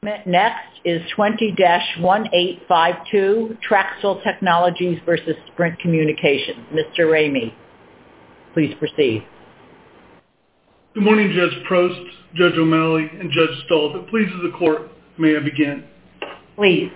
Next is 20-1852, Traxel Technologies versus Sprint Communications. Mr. Ramey, please proceed. Good morning, Judge Prost, Judge O'Malley, and Judge Stoll. If it pleases the court, may I begin? Please.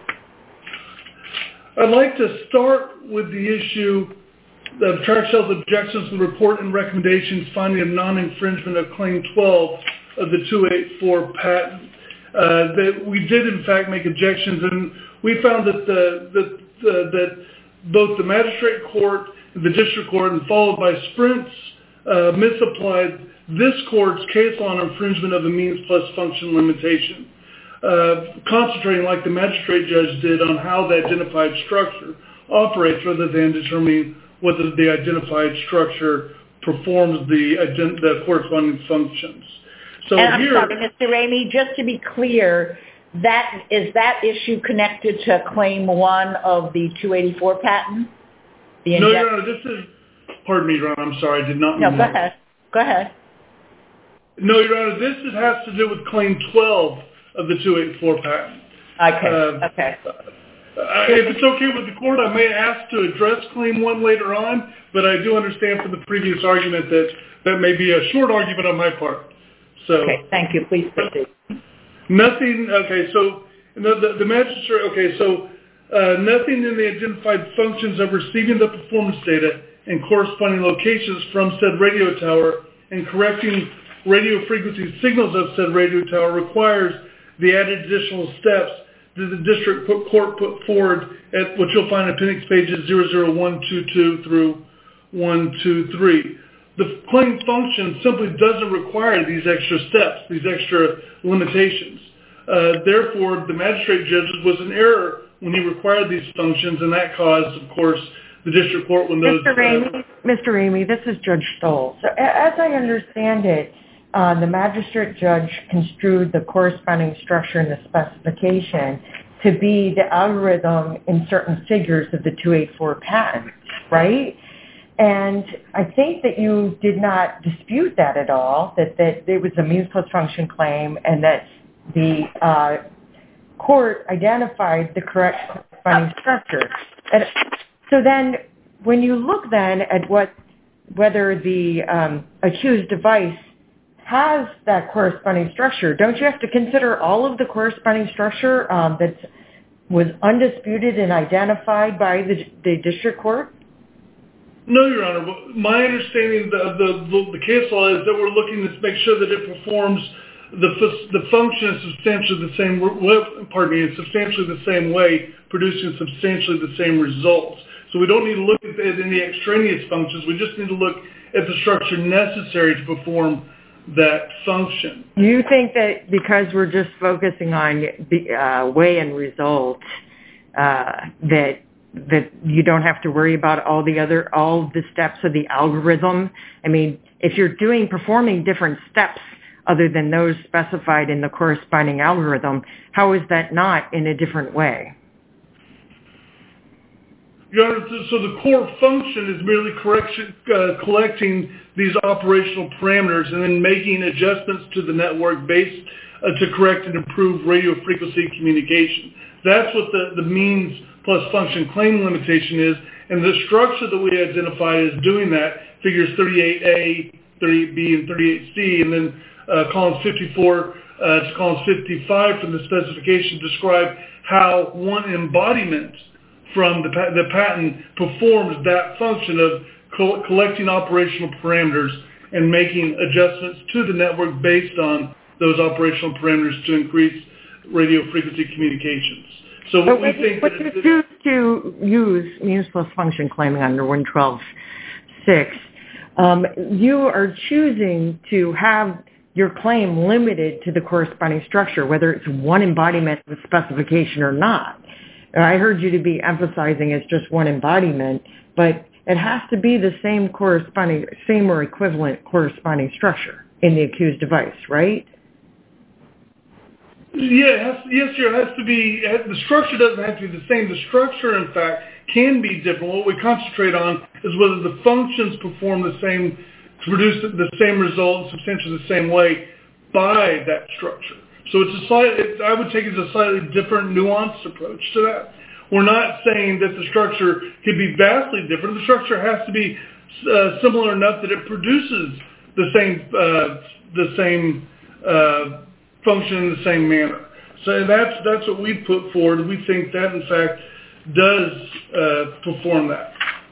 I'd like to start with the issue of Traxel's objections to the report and recommendations finding a non-infringement of Claim 12 of the 284 patent. That we did, in fact, make objections, and we found that that both the magistrate court, the district court, and followed by Sprint's misapplied this court's case law on infringement of the means plus function limitation, concentrating like the magistrate judge did on how the identified structure operates rather than determining whether the identified structure performs the corresponding functions. So and I'm sorry, Mr. Ramey, just to be clear, is that issue connected to Claim 1 of the 284 patent? No, Your Honor, this is, pardon me, Your Honor, I'm sorry, I did not mean No, go ahead. Go ahead. No, Your Honor, this has to do with Claim 12 of the 284 patent. Okay. If it's okay with the court, I may ask to address Claim 1 later on, but I do understand from the previous argument that that may be a short argument on my part. So, okay, thank you. Please proceed. Nothing, okay, so the magistrate, okay, so nothing in the identified functions of receiving the performance data and corresponding locations from said radio tower and correcting radio frequency signals of said radio tower requires the added additional steps that the district court put forward at what you'll find in appendix pages 00122 through 123. The claim function simply doesn't require these extra steps, these extra limitations. Therefore, the magistrate judge was in error when he required these functions, and that caused, of course, the district court when those... Mr. Ramey, this is Judge Stoll. So as I understand it, the magistrate judge construed the corresponding structure in the specification to be the algorithm in certain figures of the 284 patent, right? And I think that you did not dispute that at all, that it was a means plus function claim and that the court identified the correct corresponding structure. And so then when you look then at whether the accused device has that corresponding structure, don't you have to consider all of the corresponding structure that was undisputed and identified by the district court? No, Your Honor. My understanding of the case law is that we're looking to make sure that it performs the function is substantially the same. Substantially the same way, producing substantially the same results. So we don't need to look at any extraneous functions. We just need to look at the structure necessary to perform that function. Do you think that because we're just focusing on the way and results, that you don't have to worry about all the steps of the algorithm? I mean, if you're performing different steps other than those specified in the corresponding algorithm, how is that not in a different way? Your Honor, so the core function is merely collecting these operational parameters and then making adjustments to the network based to correct and improve radio frequency communication. That's what the means plus function claim limitation is, and the structure that we identified as doing that, figures 38A, 38B, and 38C, and then columns 54 to columns 55 from the specification describe how one embodiment from the patent performs that function of collecting operational parameters and making adjustments to the network based on those operational parameters to increase radio frequency communications. So what we think but you choose to use means plus function claiming under 112.6, you are choosing to have your claim limited to the corresponding structure, whether it's one embodiment of the specification or not. I heard you to be emphasizing it's just one embodiment, but it has to be the same or equivalent corresponding structure in the accused device, right? Yeah, yes, sir. It has to be. The structure doesn't have to be the same. The structure, in fact, can be different. What we concentrate on is whether the functions perform the same, to produce the same result, substantially the same way by that structure. So I would take it as a slightly different, nuanced approach to that. We're not saying that the structure could be vastly different. The structure has to be similar enough that it produces the same function in the same manner. So that's what we put forward. We think that, in fact, does perform that.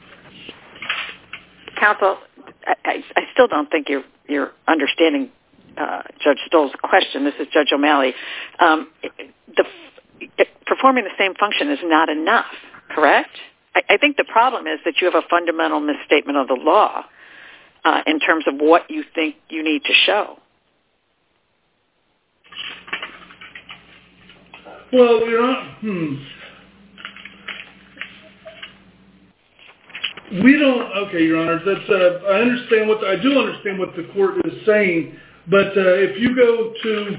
Counsel, I still don't think you're understanding Judge Stoll's question. This is Judge O'Malley. Performing the same function is not enough, correct? I think the problem is that you have a fundamental misstatement of the law in terms of what you think you need to show. Well, we don't. Okay, Your Honor. That's. I do understand what the court is saying, but if you go to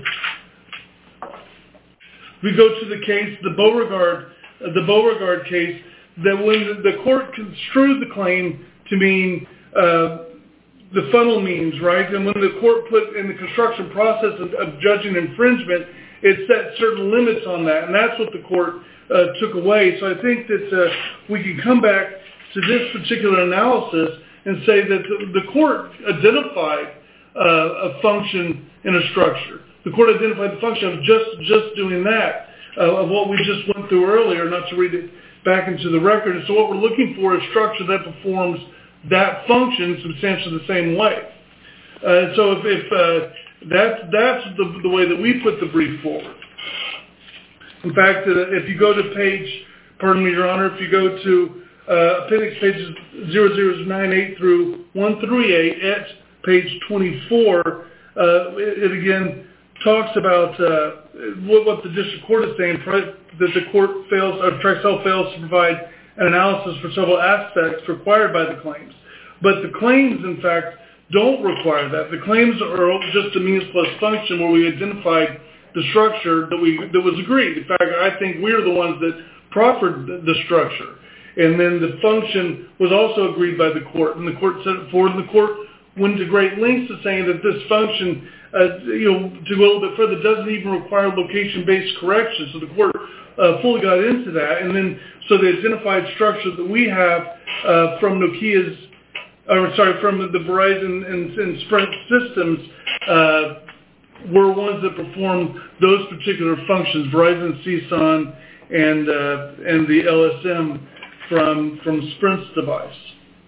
the case, the Beauregard case, that when the court construed the claim to mean the funnel means, right, and when the court put in the construction process of judging infringement, it set certain limits on that, and that's what the court took away. So I think that we can come back to this particular analysis and say that the court identified a function in a structure. The court identified the function of just doing that, of what we just went through earlier, not to read it back into the record. And so what we're looking for is structure that performs that function substantially the same way. So if that's the way that we put the brief forward. In fact, if you go to Your Honor, if you go to appendix pages 0098 through 138 at page 24, it again talks about what the district court is saying, that the court Trexel fails to provide an analysis for several aspects required by the claims. But the claims, in fact, don't require that. The claims are just a means plus function where we identified the structure that was agreed. In fact, I think we're the ones that proffered the structure. And then the function was also agreed by the court, and the court set it forward, and the court went to great lengths to saying that this function, to go a little bit further, doesn't even require location-based correction. So the court fully got into that. And then, so the identified structure that we have from from the Verizon and Sprint systems were ones that performed those particular functions, Verizon, CSON, and the LSM from Sprint's device.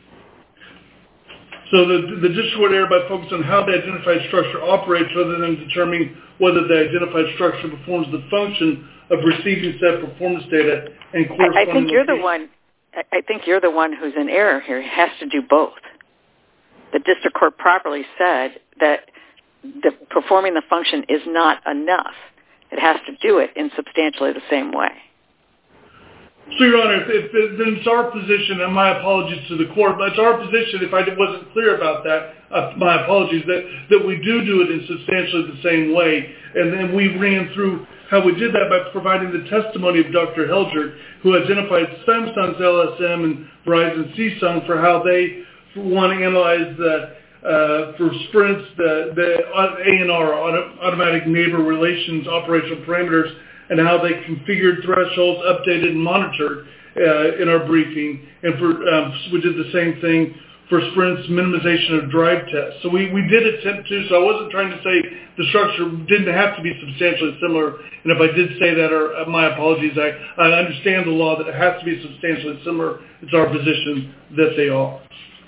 So the district court erred by focusing on how the identified structure operates rather than determining whether the identified structure performs the function of receiving set performance data and corresponding. I think you're the one who's in error here. He has to do both. The district court properly said that performing the function is not enough. It has to do it in substantially the same way. So, Your Honor, then it's our position, and my apologies to the court, but it's our position, if I wasn't clear about that, my apologies, that we do it in substantially the same way. And then we ran through how we did that by providing the testimony of Dr. Helgert, who identified Samsung's LSM and Verizon CSUN for how they want to analyze for Sprint's the ANR, Automatic Neighbor Relations Operational Parameters, and how they configured thresholds, updated, and monitored in our briefing. And we did the same thing for Sprint's minimization of drive tests. So we did attempt to, so I wasn't trying to say the structure didn't have to be substantially similar. And if I did say that, or my apologies, I understand the law that it has to be substantially similar. It's our position that they are.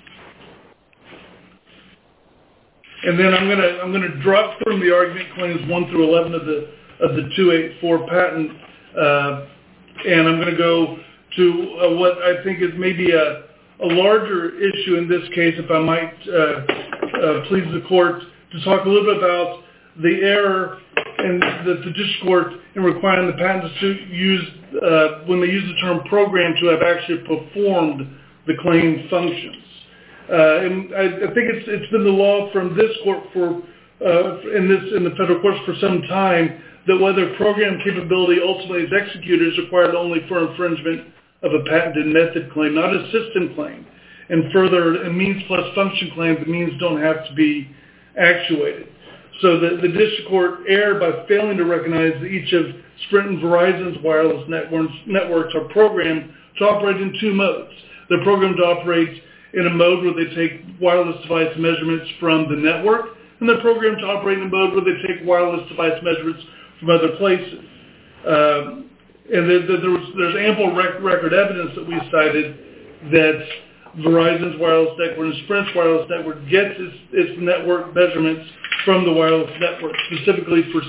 And then I'm gonna drop from the argument claims 1 through 11 of the 284 patent, and I'm going to go to what I think is maybe a larger issue in this case, if I might please the court, to talk a little bit about the error in the district court in requiring the patents to use, when they use the term program, to have actually performed the claimed functions. And I think it's been the law from this court in the federal courts for some time that whether program capability ultimately is executed is required only for infringement of a patented method claim, not a system claim. And further, a means plus function claim, the means don't have to be actuated. So the district court erred by failing to recognize that each of Sprint and Verizon's wireless networks are programmed to operate in two modes. They're programmed to operate in a mode where they take wireless device measurements from the network, and they're programmed to operate in a mode where they take wireless device measurements from other places. And there's ample record evidence that we cited that Verizon's wireless network and Sprint's wireless network gets its network measurements from the wireless network. Specifically for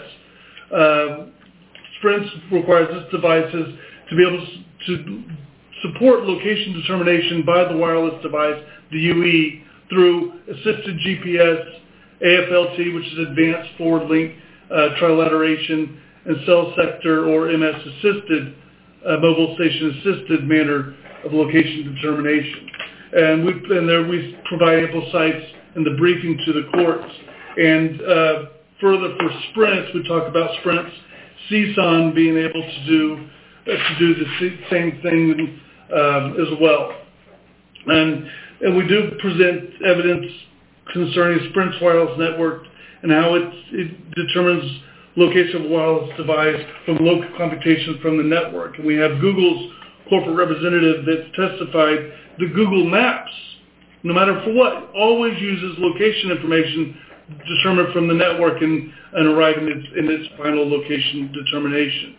Sprint requires its devices to be able to support location determination by the wireless device, the UE, through assisted GPS, AFLT, which is Advanced Forward Link Trilateration, and cell sector or MS-assisted, mobile station-assisted manner of location determination. And we provide ample sites in the briefing to the courts. And further for Sprint, we talk about Sprint's CSON being able to do the same thing as well. And we do present evidence concerning Sprint's wireless network and how it determines location of a wireless device from local computation from the network. And we have Google's corporate representative that's testified that Google Maps, no matter for what, always uses location information determined from the network and arrive in its final location determination.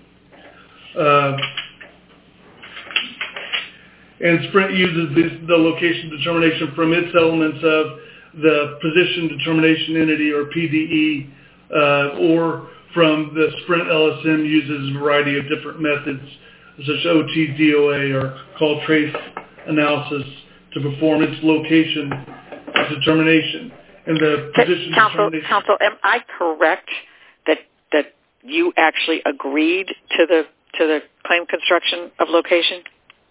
And Sprint uses the location determination from its elements of the position determination entity, or PDE, or from the Sprint LSM uses a variety of different methods, such as OTDOA or call trace analysis, to perform its location determination. And the position determination. Counsel, am I correct that you actually agreed to the claim construction of location?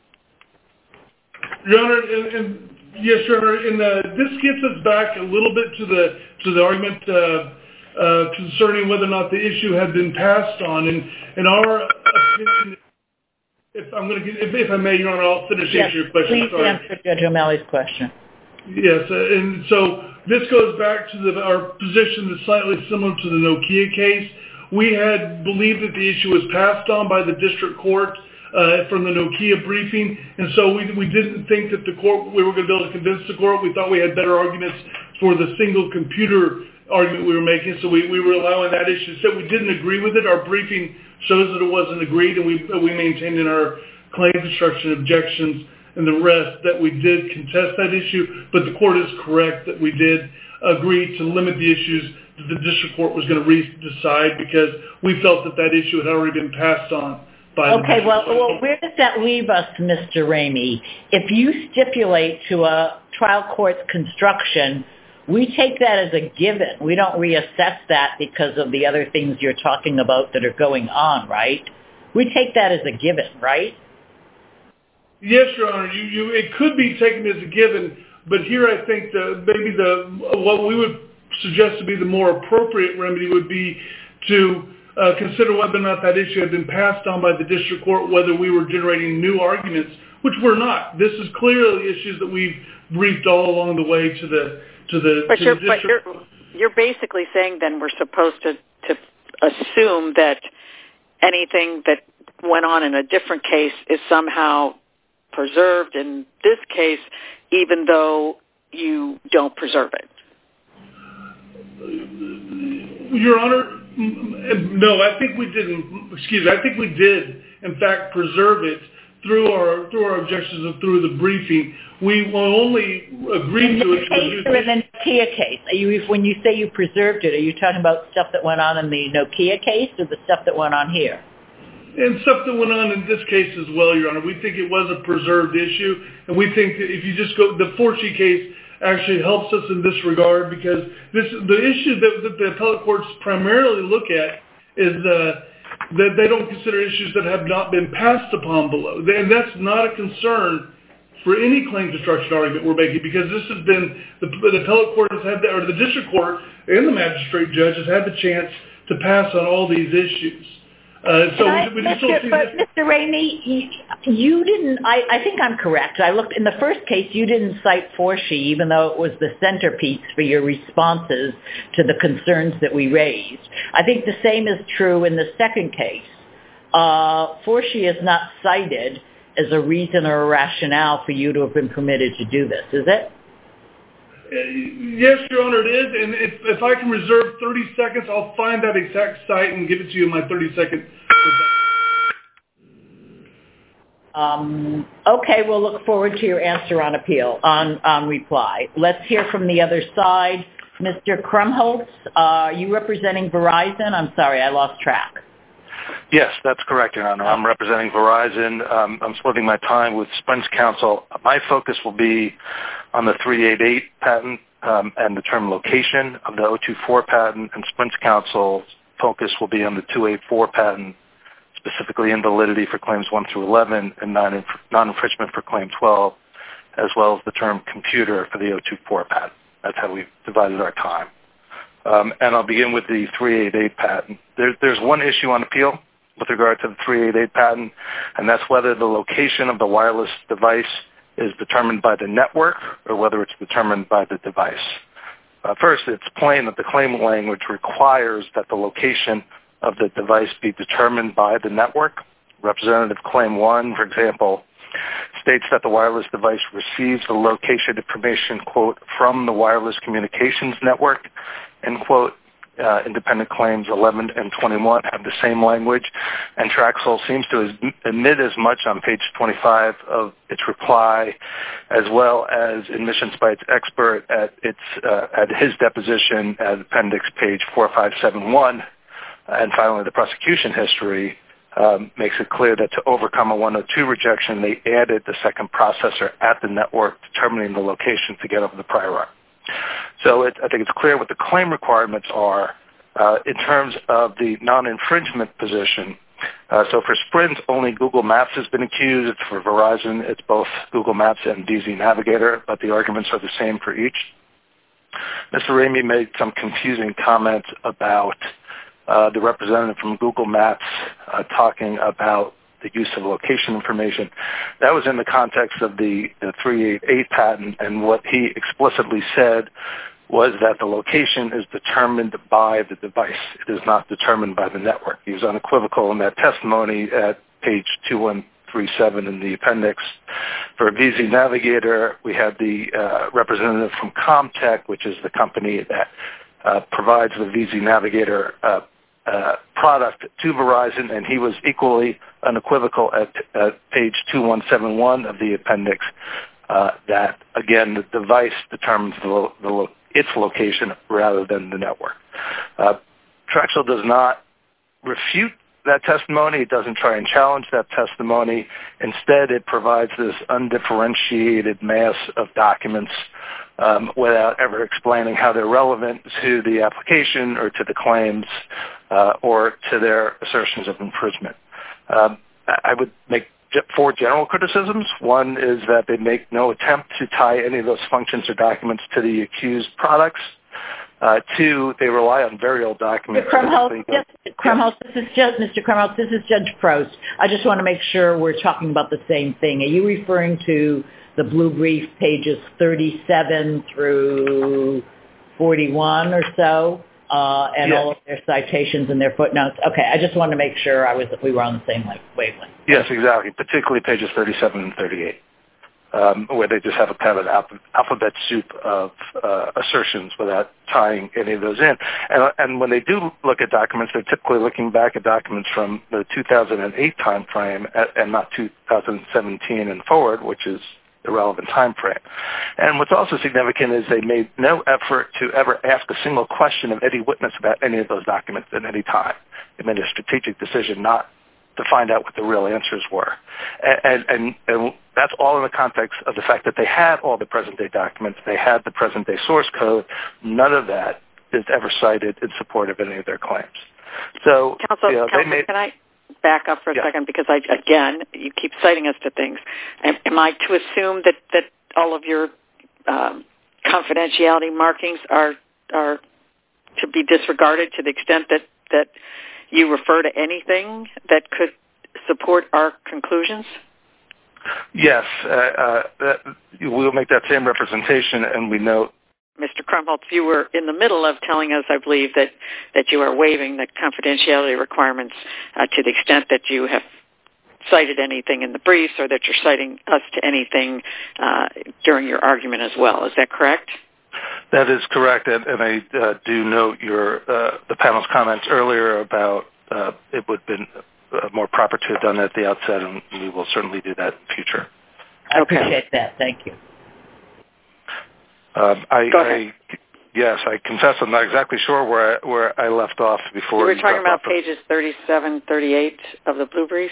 Your Honor, yes, Your Honor. This gets us back a little bit to the argument concerning whether or not the issue had been passed on. And in our opinion, if I may, Your Honor, I'll finish answering your question. Please answer Judge O'Malley's question. Yes, and so this goes back to our position that's slightly similar to the Nokia case. We had believed that the issue was passed on by the district court from the Nokia briefing, and so we didn't think that we were going to be able to convince the court. We thought we had better arguments for the single computer argument we were making, so we were allowing that issue. So we didn't agree with it. Our briefing shows that it wasn't agreed, and we maintained in our claim construction objections and the rest that we did contest that issue, but the court is correct that we did agree to limit the issues that the district court was going to decide, because we felt that issue had already been passed on by the district court. Well, where does that leave us, Mr. Ramey? If you stipulate to a trial court's construction, we take that as a given. We don't reassess that because of the other things you're talking about that are going on, right? We take that as a given, right? Yes, Your Honor. It could be taken as a given, but here I think what we would suggest to be the more appropriate remedy would be to consider whether or not that issue had been passed on by the district court, whether we were generating new arguments, which we're not. This is clearly issues that we've briefed all along the way to the district court. You're basically saying then we're supposed to assume that anything that went on in a different case is somehow preserved in this case, even though you don't preserve it. Your Honor, no, I think we didn't. Excuse me. I think we did, in fact, preserve it through our objections and through the briefing. We will only agree to it. In the Nokia case, when you say you preserved it, are you talking about stuff that went on in the Nokia case or the stuff that went on here? And stuff that went on in this case as well, Your Honor. We think it was a preserved issue, and we think that if you just go, the Fortune case actually helps us in this regard, because the issue that the appellate courts primarily look at is that they don't consider issues that have not been passed upon below. And that's not a concern for any claim construction argument we're making, because this has been, the appellate court has had, or the district court and the magistrate judge has had the chance to pass on all these issues. We just don't see Mr. Ramey, You didn't, I think I'm correct. I looked, in the first case, you didn't cite Forshe, even though it was the centerpiece for your responses to the concerns that we raised. I think the same is true in the second case. Forshe is not cited as a reason or a rationale for you to have been permitted to do this, is it? Yes, Your Honor, it is. And if I can reserve 30 seconds, I'll find that exact site and give it to you in my 30-second. Okay, we'll look forward to your answer on appeal, on reply. Let's hear from the other side. Mr. Krumholtz, are you representing Verizon? I'm sorry, I lost track. Yes, that's correct, Your Honor. I'm representing Verizon. I'm splitting my time with Sprint's counsel. My focus will be on the 388 patent and the term location of the 024 patent, and Sprint's counsel's focus will be on the 284 patent, specifically invalidity for claims 1 through 11 and non-infringement for claim 12, as well as the term computer for the 024 patent. That's how we've divided our time. And I'll begin with the 388 patent. There's one issue on appeal with regard to the 388 patent, and that's whether the location of the wireless device is determined by the network or whether it's determined by the device. First, it's plain that the claim language requires that the location of the device be determined by the network. Representative Claim 1, for example, states that the wireless device receives the location information, quote, from the wireless communications network, end quote. Independent claims 11 and 21 have the same language, and Traxel seems to admit as much on page 25 of its reply, as well as admissions by its expert at his deposition at appendix page 4571. And finally, the prosecution history makes it clear that to overcome a 102 rejection, they added the second processor at the network, determining the location to get over the prior art. So I think it's clear what the claim requirements are in terms of the non-infringement position. So for Sprint, only Google Maps has been accused. For Verizon, it's both Google Maps and VZ Navigator, but the arguments are the same for each. Mr. Ramey made some confusing comments about the representative from Google Maps talking about the use of location information. That was in the context of the 388 patent, and what he explicitly said was that the location is determined by the device. It is not determined by the network. He was unequivocal in that testimony at page 2137 in the appendix. For VZ Navigator, we had the representative from Comtech, which is the company that provides the VZ Navigator product to Verizon, and he was equally unequivocal at page 2171 of the appendix that, again, the device determines its location rather than the network. Traxel does not refute that testimony. It doesn't try and challenge that testimony. Instead, it provides this undifferentiated mass of documents without ever explaining how they're relevant to the application or to the claims or to their assertions of infringement. I would make 4 general criticisms. One is that they make no attempt to tie any of those functions or documents to the accused products. 2, they rely on very old documents. Mr. Krumholtz, this is Judge Prost. I just want to make sure we're talking about the same thing. Are you referring to the blue brief pages 37 through 41 or so, and yes, all of their citations and their footnotes? Okay, I just wanted to make sure we were on the same wavelength. Yes, exactly, particularly pages 37 and 38, where they just have a kind of an alphabet soup of assertions without tying any of those in. And when they do look at documents, they're typically looking back at documents from the 2008 time frame and not 2017 and forward, which is the relevant time frame. And what's also significant is they made no effort to ever ask a single question of any witness about any of those documents at any time. They made a strategic decision not to find out what the real answers were. And that's all in the context of the fact that they had all the present-day documents, they had the present-day source code. None of that is ever cited in support of any of their claims. So, Counsel, can I back up for a second? Because, you keep citing us to things. Am I to assume that all of your confidentiality markings are to be disregarded to the extent that you refer to anything that could support our conclusions? Yes, we'll make that same representation, and we note. Mr. Krumholtz, you were in the middle of telling us, I believe, that you are waiving the confidentiality requirements to the extent that you have cited anything in the briefs or that you're citing us to anything during your argument as well. Is that correct? That is correct, and I do note the panel's comments earlier about it would have been more proper to have done that at the outset, and we will certainly do that in the future. I appreciate that. Thank you. Yes, I confess I'm not exactly sure where I left off before. You were talking about pages 37, 38 of the blue brief?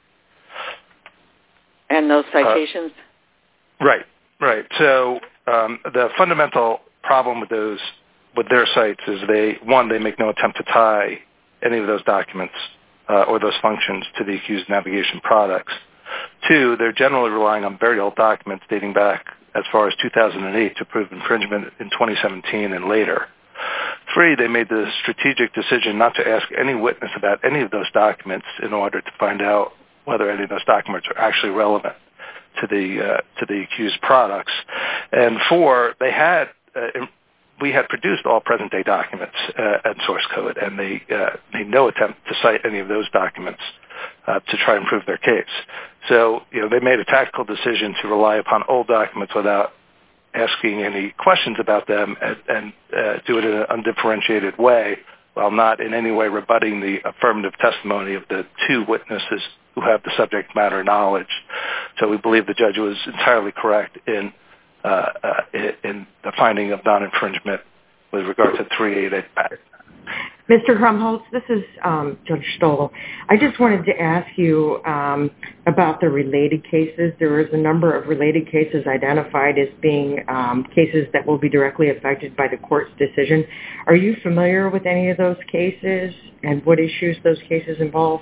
And those citations? Right. So the fundamental problem with their sites is they make no attempt to tie any of those documents or those functions to the accused navigation products. 2, they're generally relying on very old documents dating back as far as 2008 to prove infringement in 2017 and later. 3, they made the strategic decision not to ask any witness about any of those documents in order to find out whether any of those documents are actually relevant to the accused products. And 4, we had produced all present-day documents and source code, and they made no attempt to cite any of those documents to try and prove their case. So, they made a tactical decision to rely upon old documents without asking any questions about them and do it in an undifferentiated way while not in any way rebutting the affirmative testimony of the 2 witnesses who have the subject matter knowledge. So we believe the judge was entirely correct in the finding of non-infringement with regard to 388 patent. Mr. Krumholtz, this is Judge Stoll. I just wanted to ask you about the related cases. There is a number of related cases identified as being cases that will be directly affected by the court's decision. Are you familiar with any of those cases and what issues those cases involve?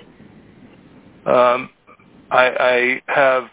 I have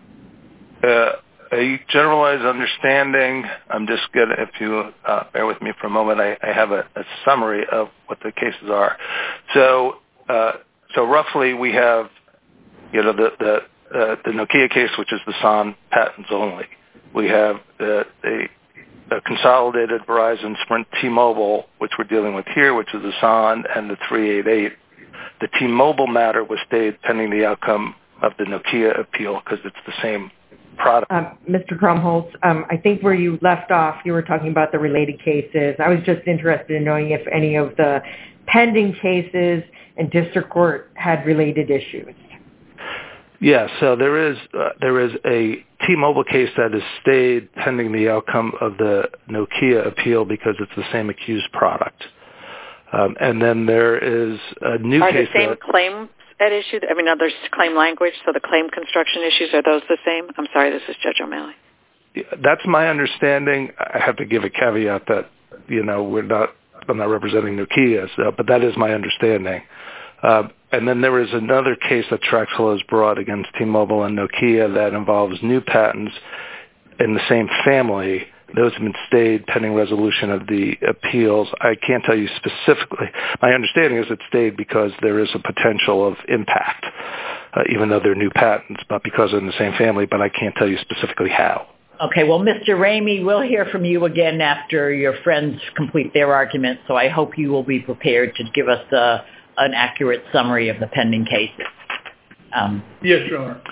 a generalized understanding. I'm just going to, if you bear with me for a moment, I have a summary of what the cases are. So roughly we have, the Nokia case, which is the SON patents only. We have the consolidated Verizon, Sprint, T-Mobile, which we're dealing with here, which is the SON and the 388. The T-Mobile matter was stayed pending the outcome of the Nokia appeal because it's the same product. Mr. Krumholtz, I think where you left off, you were talking about the related cases. I was just interested in knowing if any of the pending cases in district court had related issues. Yes, so there is a T-Mobile case that is stayed pending the outcome of the Nokia appeal because it's the same accused product. And then there is a new case. Are the same claims at issue? I mean, there's claim language, so the claim construction issues, are those the same? I'm sorry, this is Judge O'Malley. That's my understanding. I have to give a caveat that, I'm not representing Nokia, but that is my understanding. And then there is another case that Traxel has brought against T-Mobile and Nokia that involves new patents in the same family. Those have been stayed pending resolution of the appeals. I can't tell you specifically. My understanding is it stayed because there is a potential of impact, even though they're new patents, but because they're in the same family, but I can't tell you specifically how. Okay, well, Mr. Ramey, we'll hear from you again after your friends complete their argument, so I hope you will be prepared to give us an accurate summary of the pending cases. Yes, Your Honor.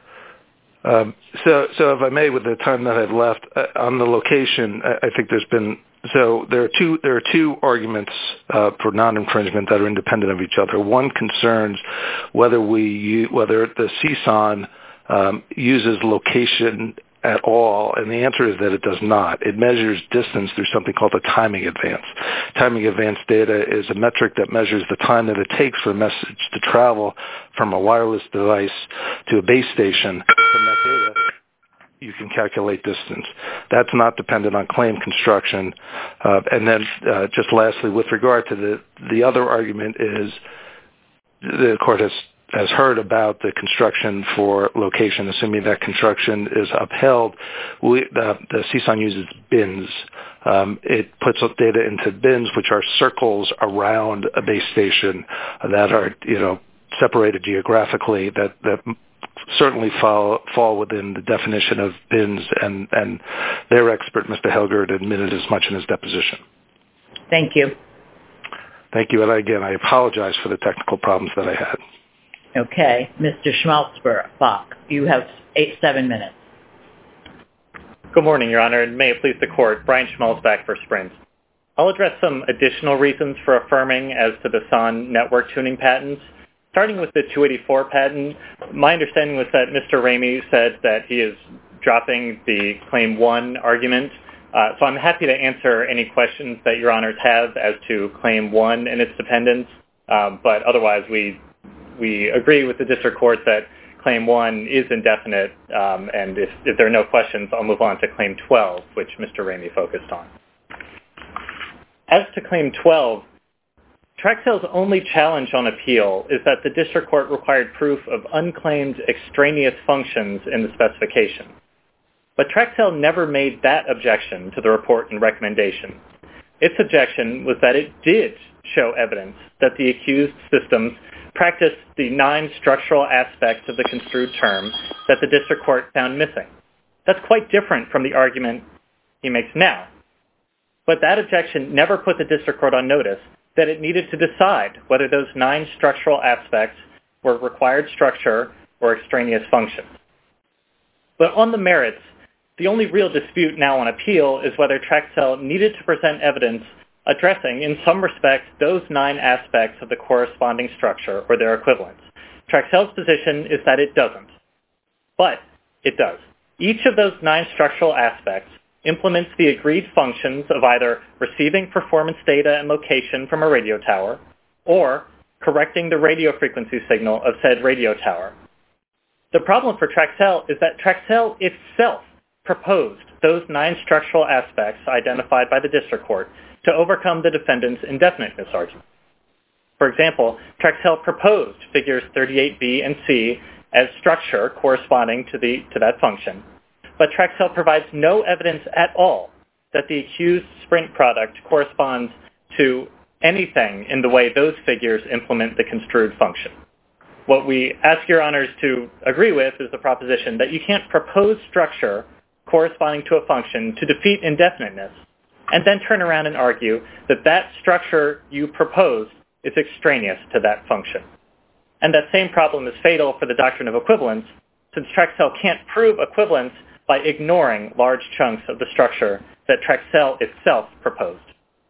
So if I may, with the time that I've left on the location, I think there are two arguments for non-infringement that are independent of each other. One concerns whether the CSON uses location at all, and the answer is that it does not. It measures distance through something called a timing advance. Timing advance data is a metric that measures the time that it takes for a message to travel from a wireless device to a base station. From that data, you can calculate distance. That's not dependent on claim construction. And then just lastly, with regard to the other argument is the court has heard about the construction for location. Assuming that construction is upheld, the CSON uses bins. It puts data into bins, which are circles around a base station that are separated geographically, that certainly fall within the definition of bins, and their expert, Mr. Helgert, admitted as much in his deposition. Thank you. Thank you. And again, I apologize for the technical problems that I had. Okay. Mr. Schmalzbach, you have 7 minutes. Good morning, Your Honor, and may it please the Court. Brian Schmalzbach for Sprint. I'll address some additional reasons for affirming as to the SON network tuning patents. Starting with the 284 patent, my understanding was that Mr. Ramey said that he is dropping the Claim 1 argument. So I'm happy to answer any questions that Your Honors have as to Claim 1 and its dependence. But otherwise, we agree with the District Court that Claim 1 is indefinite. And if there are no questions, I'll move on to Claim 12, which Mr. Ramey focused on. As to Claim 12, Traxell's only challenge on appeal is that the District Court required proof of unclaimed extraneous functions in the specification. But Traxell never made that objection to the report and recommendation. Its objection was that it did show evidence that the accused systems practiced the 9 structural aspects of the construed term that the District Court found missing. That's quite different from the argument he makes now. But that objection never put the District Court on notice that it needed to decide whether those 9 structural aspects were required structure or extraneous functions. But on the merits, the only real dispute now on appeal is whether Traxell needed to present evidence addressing, in some respect, those 9 aspects of the corresponding structure or their equivalents. Traxell's position is that it doesn't. But it does. Each of those 9 structural aspects implements the agreed functions of either receiving performance data and location from a radio tower or correcting the radio frequency signal of said radio tower. The problem for Traxell is that Traxell itself proposed those 9 structural aspects identified by the District Court to overcome the defendant's indefiniteness argument. For example, Traxell proposed figures 38B and C as structure corresponding to that function, but Traxell provides no evidence at all that the accused Sprint product corresponds to anything in the way those figures implement the construed function. What we ask Your Honors to agree with is the proposition that you can't propose structure corresponding to a function to defeat indefiniteness and then turn around and argue that that structure you proposed is extraneous to that function. And that same problem is fatal for the doctrine of equivalence, since Traxell can't prove equivalence by ignoring large chunks of the structure that Traxell itself proposed.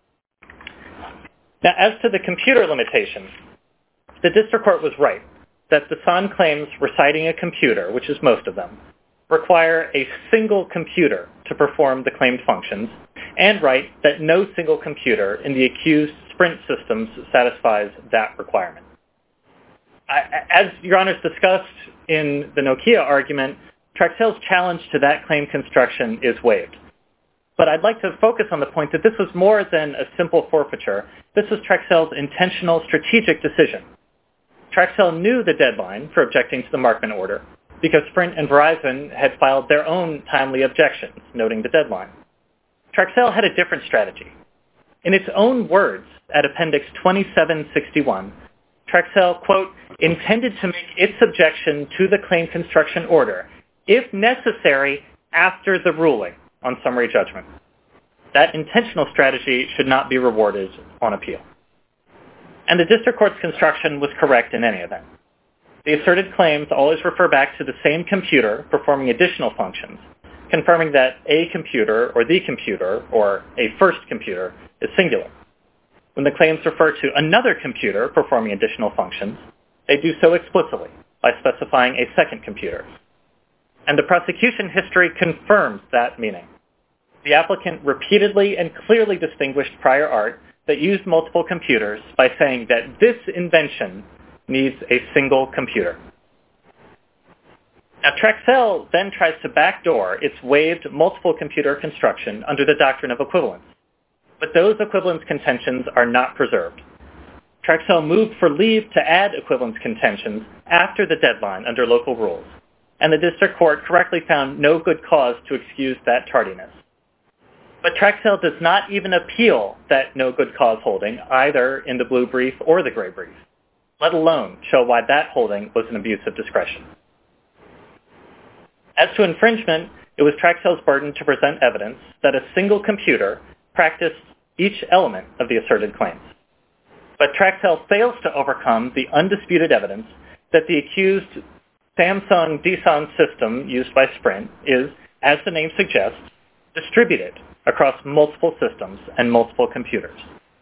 Now, as to the computer limitations, the District Court was right that the SON claims reciting a computer, which is most of them, require a single computer to perform the claimed functions, and right that no single computer in the accused Sprint systems satisfies that requirement. As Your Honors discussed in the Nokia argument, Traxell's challenge to that claim construction is waived. But I'd like to focus on the point that this was more than a simple forfeiture. This was Traxell's intentional strategic decision. Traxell knew the deadline for objecting to the Markman order because Sprint and Verizon had filed their own timely objections, noting the deadline. Traxell had a different strategy. In its own words, at Appendix 2761, Traxell, quote, intended to make its objection to the claim construction order, if necessary, after the ruling on summary judgment. That intentional strategy should not be rewarded on appeal. And the District Court's construction was correct in any event. The asserted claims always refer back to the same computer performing additional functions, confirming that a computer or the computer or a first computer is singular. When the claims refer to another computer performing additional functions, they do so explicitly by specifying a second computer. And the prosecution history confirms that meaning. The applicant repeatedly and clearly distinguished prior art that used multiple computers by saying that this invention needs a single computer. Now, Traxell then tries to backdoor its waived multiple computer construction under the doctrine of equivalence. But those equivalence contentions are not preserved. Traxell moved for leave to add equivalence contentions after the deadline under local rules, and the District Court correctly found no good cause to excuse that tardiness. But Traxell does not even appeal that no good cause holding, either in the blue brief or the gray brief, let alone show why that holding was an abuse of discretion. As to infringement, it was Traxel's burden to present evidence that a single computer practiced each element of the asserted claims. But Traxel fails to overcome the undisputed evidence that the accused Samsung DSON system used by Sprint is, as the name suggests, distributed across multiple systems and multiple computers.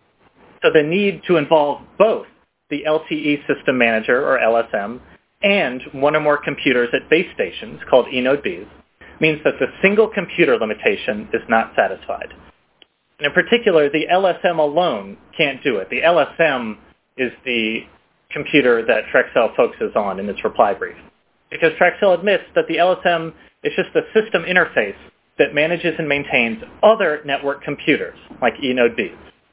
So the need to involve both the LTE System Manager, or LSM, and one or more computers at base stations, called eNodeBs, means that the single computer limitation is not satisfied. And in particular, the LSM alone can't do it. The LSM is the computer that Traxel focuses on in its reply brief, because Traxel admits that the LSM is just a system interface that manages and maintains other network computers, like eNodeBs.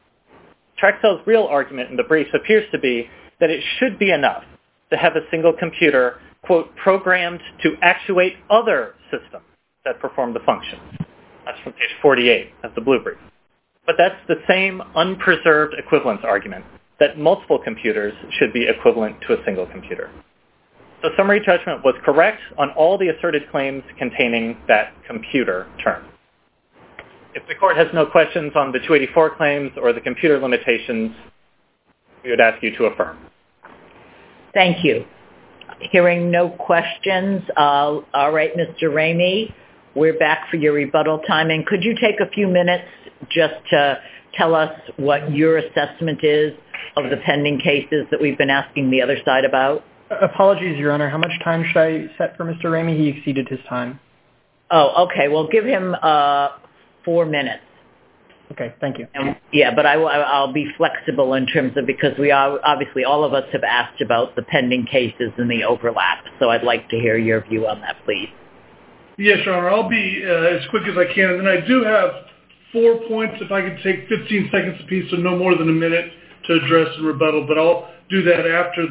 Traxel's real argument in the briefs appears to be that it should be enough to have a single computer, quote, programmed to actuate other systems that perform the function. That's from page 48 of the blue brief. But that's the same unpreserved equivalence argument, that multiple computers should be equivalent to a single computer. So summary judgment was correct on all the asserted claims containing that computer term. If the court has no questions on the 284 claims or the computer limitations, we would ask you to affirm. Thank you. Hearing no questions, all right, Mr. Ramey, we're back for your rebuttal time. And could you take a few minutes just to tell us what your assessment is of the pending cases that we've been asking the other side about? Apologies, Your Honor. How much time should I set for Mr. Ramey? He exceeded his time. Oh, okay. Well, give him 4 minutes. Okay, thank you. Yeah, but I'll be flexible in terms of, because we are, obviously all of us have asked about the pending cases and the overlap, so I'd like to hear your view on that, please. Yes, Your Honor. I'll be as quick as I can. And then I do have 4 points, if I could take 15 seconds apiece, so no more than a minute to address and rebuttal, but I'll do that after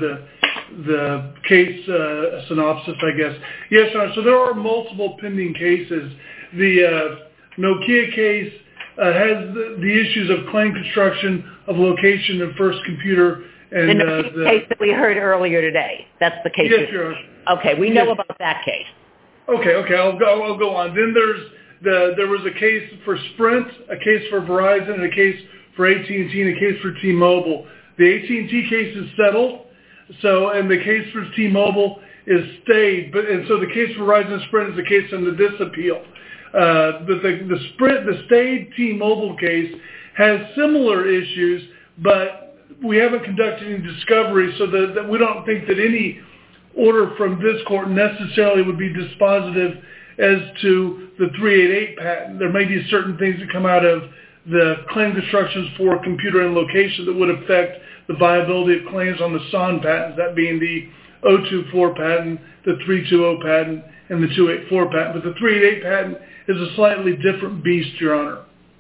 the case synopsis, I guess. Yes, Your Honor. So there are multiple pending cases. The Nokia case has the issues of claim construction, of location, and first computer. And the case that we heard earlier today. That's the case. Yes, Your Honor. Okay, we know about that case. Okay. I'll go on. Then there was a case for Sprint, a case for Verizon, and a case for AT&T, and a case for T-Mobile. The AT&T case is settled, and the case for T-Mobile is stayed. And so the case for Verizon and Sprint is the case under this appeal. But the stayed T-Mobile case has similar issues, but we haven't conducted any discovery, so that we don't think that any order from this court necessarily would be dispositive as to the 388 patent. There may be certain things that come out of the claim constructions for computer and location that would affect the viability of claims on the SON patents, that being the 024 patent, the 320 patent, and the 284 patent. But the 388 patent is a slightly different beast, Your Honor,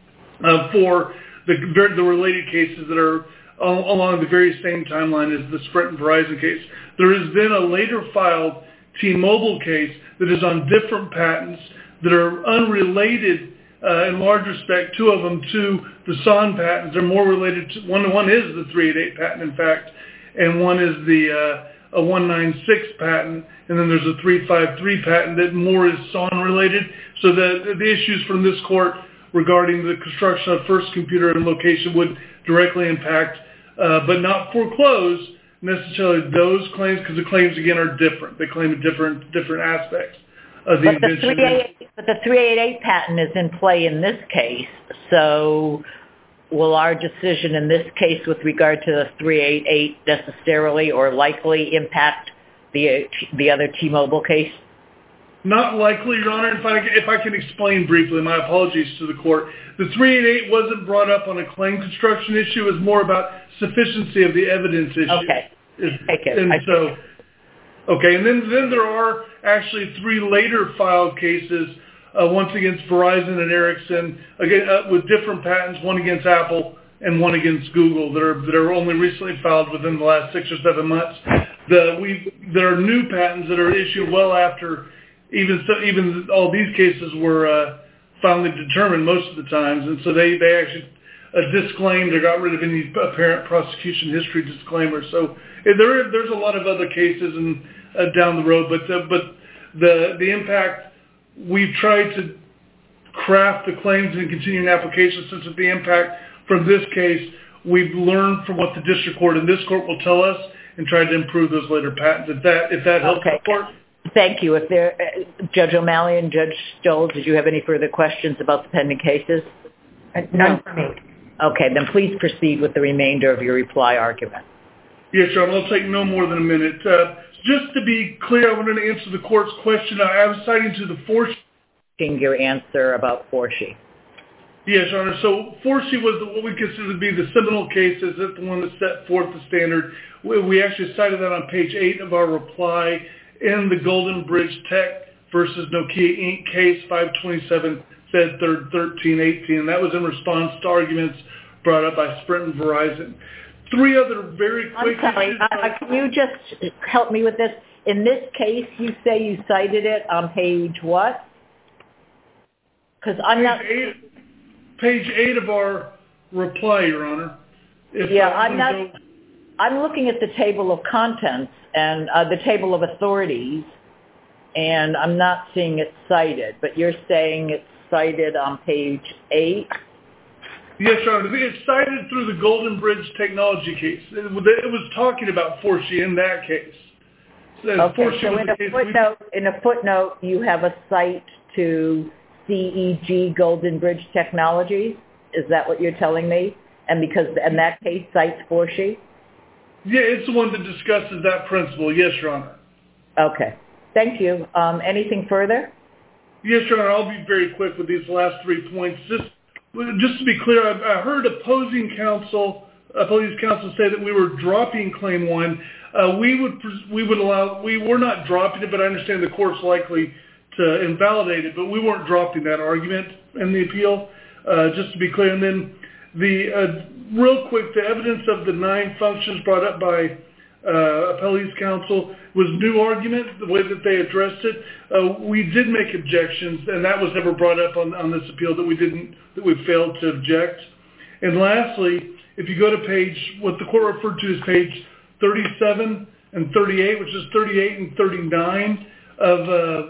for the related cases that are along the very same timeline as the Sprint and Verizon case. There is then a later filed T-Mobile case that is on different patents that are unrelated in large respect, two of them to the SON patents. They're more related to, one is the 388 patent, in fact, and one is the 196 patent, and then there's a 353 patent that more is SON related. So the issues from this court regarding the construction of first computer and location would directly impact, but not foreclose necessarily those claims, because the claims, again, are different. They claim different aspects of the invention. But the 388 patent is in play in this case, so will our decision in this case with regard to the 388 necessarily or likely impact the other T-Mobile case? Not likely, Your Honor. If I can explain briefly, my apologies to the court. The 388 wasn't brought up on a claim construction issue. It was more about sufficiency of the evidence issue. Okay. And then there are actually 3 later filed cases, once against Verizon and Ericsson, again with different patents, one against Apple and one against Google, that are only recently filed within the last 6 or 7 months. There are new patents that are issued well after even all these cases were finally determined most of the times, and so they actually disclaimed or got rid of any apparent prosecution history disclaimers. So there's a lot of other cases and down the road, but the impact we've tried to craft the claims and continuing applications since the impact from this case. We've learned from what the district court and this court will tell us and tried to improve those later patents. If that helps the court. Thank you. Judge O'Malley and Judge Stoll, did you have any further questions about the pending cases? None for me. Okay, then please proceed with the remainder of your reply argument. Yes, Your Honor. It'll take no more than a minute. Just to be clear, I wanted to answer the court's question. I was citing to the Forsey. Your answer about Forsey. Yes, Your Honor. So Forsey was what we consider to be the seminal case. Is it the one that set forth the standard? We actually cited that on page 8 of our reply in the Golden Bridge Tech versus Nokia Inc. case 527 said 1318. And that was in response to arguments brought up by Sprint and Verizon. Three other very quick issues. Can you just help me with this? In this case, you say you cited it on page what? Because I'm not... Page 8 of our reply, Your Honor. I'm looking at the table of contents and the table of authorities, and I'm not seeing it cited. But you're saying it's cited on page 8? Yes, Your Honor. It's cited through the Golden Bridge Technology case. It was talking about Forsey in that case. Okay, so in a footnote, you have a cite to CEG Golden Bridge Technologies? Is that what you're telling me? And that case cites Forsey? Yeah, it's the one that discusses that principle. Yes, Your Honor. Okay. Thank you. Anything further? Yes, Your Honor. I'll be very quick with these last 3 points. Just to be clear, I heard opposing counsel say that we were dropping Claim 1. We were not dropping it, but I understand the court's likely to invalidate it, but we weren't dropping that argument in the appeal, just to be clear. And then real quick, the evidence of the 9 functions brought up by appellee's counsel was new argument, the way that they addressed it. We did make objections, and that was never brought up on this appeal that we failed to object. And lastly, if you go to what the court referred to as page 37 and 38, which is 38 and 39 of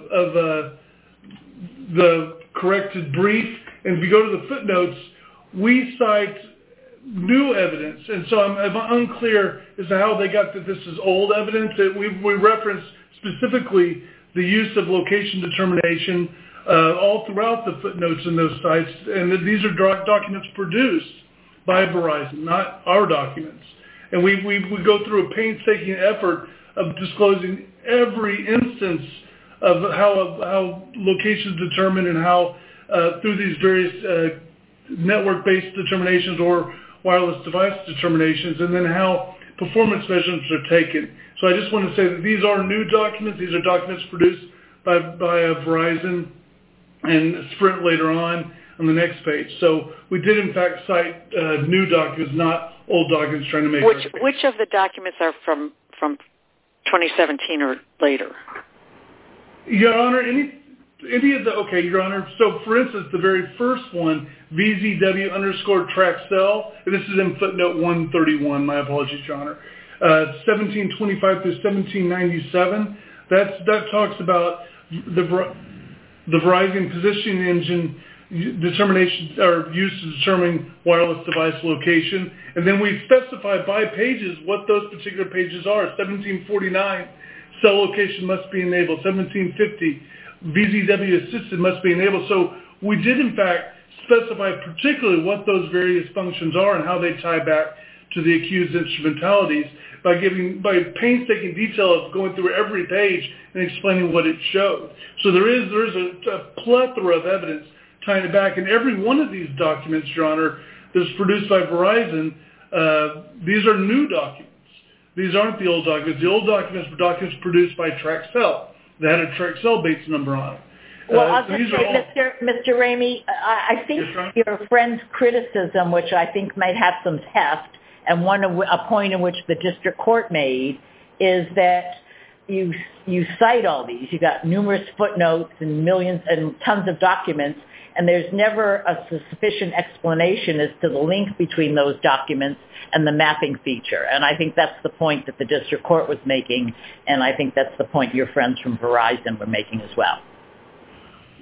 the corrected brief, and if you go to the footnotes, we cite new evidence, and so I'm unclear as to how they got that this is old evidence. We reference specifically the use of location determination all throughout the footnotes in those sites, and that these are documents produced by Verizon, not our documents. And we go through a painstaking effort of disclosing every instance of how locations determined and how through these various network-based determinations or wireless device determinations, and then how performance measurements are taken. So I just want to say that these are new documents. These are documents produced by Verizon and Sprint later on the next page. So we did, in fact, cite new documents, not old documents trying to make... Which of the documents are from 2017 or later? Your Honor, any of the... Okay, Your Honor. So, for instance, the very first one, VZW_TrackCell, and this is in footnote 131, my apologies, Your Honor, 1725 through 1797, that talks about the Verizon positioning engine determination or use to determine wireless device location. And then we specify by pages what those particular pages are. 1749, cell location must be enabled. 1750, VZW assisted must be enabled. So we did, in fact, specify particularly what those various functions are and how they tie back to the accused instrumentalities by painstaking detail of going through every page and explaining what it showed. So there is a plethora of evidence tying it back. And every one of these documents, Your Honor, that's produced by Verizon, these are new documents. These aren't the old documents. The old documents were documents produced by TrackCell that had a TrackCell base number on it. Well, I'll just say, Mr. Ramey, I think your friend's criticism, which I think might have some heft, and a point in which the district court made, is that you cite all these. You got numerous footnotes and millions and tons of documents, and there's never a sufficient explanation as to the link between those documents and the mapping feature. And I think that's the point that the district court was making, and I think that's the point your friends from Verizon were making as well.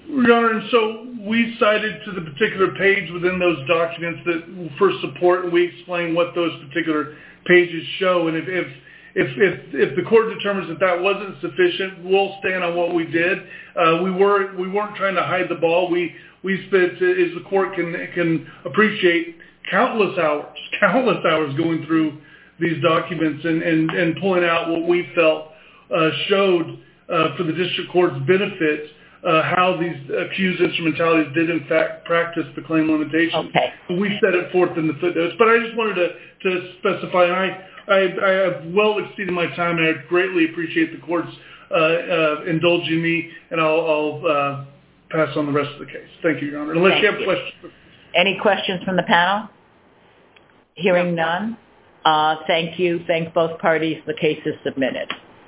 Your Honor, and so we cited to the particular page within those documents that for support, and we explain what those particular pages show. And if the court determines that wasn't sufficient, we'll stand on what we did. We weren't trying to hide the ball. We spent, as the court can appreciate, countless hours going through these documents and pulling out what we felt showed for the district court's benefit how these accused instrumentalities did in fact practice the claim limitations. Okay. We set it forth in the footnotes, but I just wanted to specify, and I have well exceeded my time, and I greatly appreciate the court's indulging me, and I'll pass on the rest of the case. Thank you, Your Honor. Unless you have questions. Any questions from the panel? Hearing none. Thank you. Thank both parties. The case is submitted.